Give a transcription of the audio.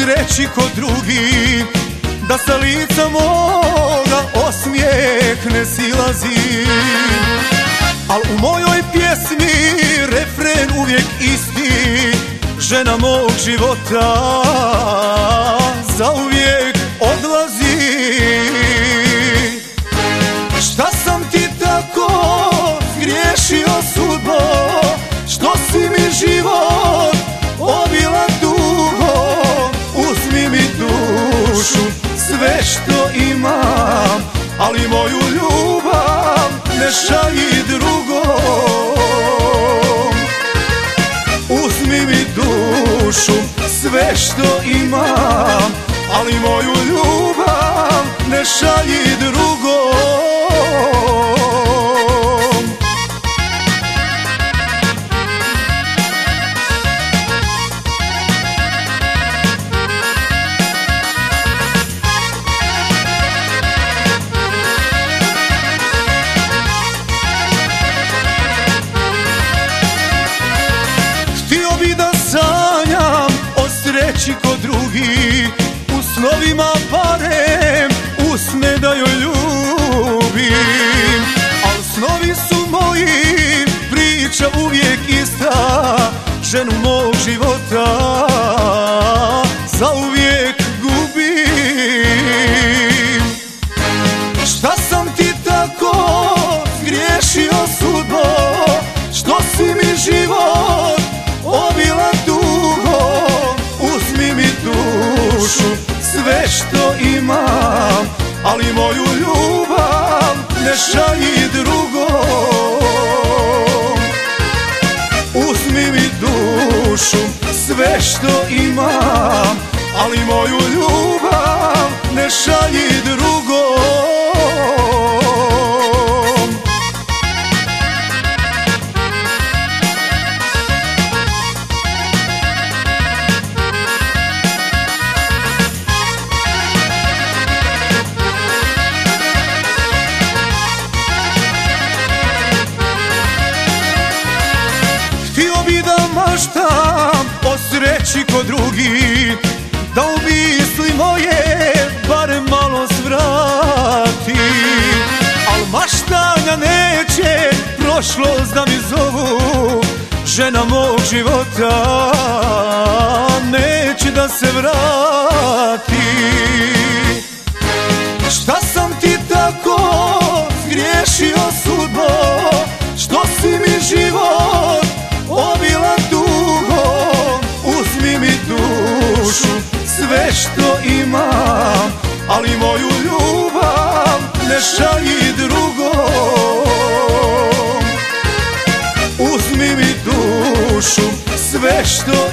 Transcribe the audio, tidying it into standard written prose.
sreći kod drugih, da sa lica moga osmijeh ne silazi. Al u mojoj pjesmi refren uvijek isti, žena mog života zauvijek odlazi. Šta sam ti tako zgriješio sudbo, što si mi život obila dugo? Uzmi mi dušu, sve što imam, ali moju ljubav ne šalji drugom. Uzmi mi dušu, sve što imam, ali moju ljubav ne šalji drugom. Htio bi da sanjam o sreći kod drugih, u snovima barem usne da joj ljubim. Al snovi su moji, priča uvijek ista, ženu mog života zauvijek gubim. Šta sam ti tako zgriješio sudbo, što si mi život obila dugo? Uzmi mi dušu, sve što imam, ali moju ljubav ne šalji drugom. Uzmi mi dušu, sve što imam, ali moju ljubav ne šalji drugom. Htio bi da maštam o sreći kod drugih, da u misli moje barem malo svrati. Al maštanja neće prošlost da mi zovu, žena mog života neće da se vrati. Šta sam ti tako zgriješio sudbo, što si mi život obila dugo? Uzmi mi dušu, sve što imam, ali moju ljubav ne šalji drugom. Uzmi mi dušu, sve što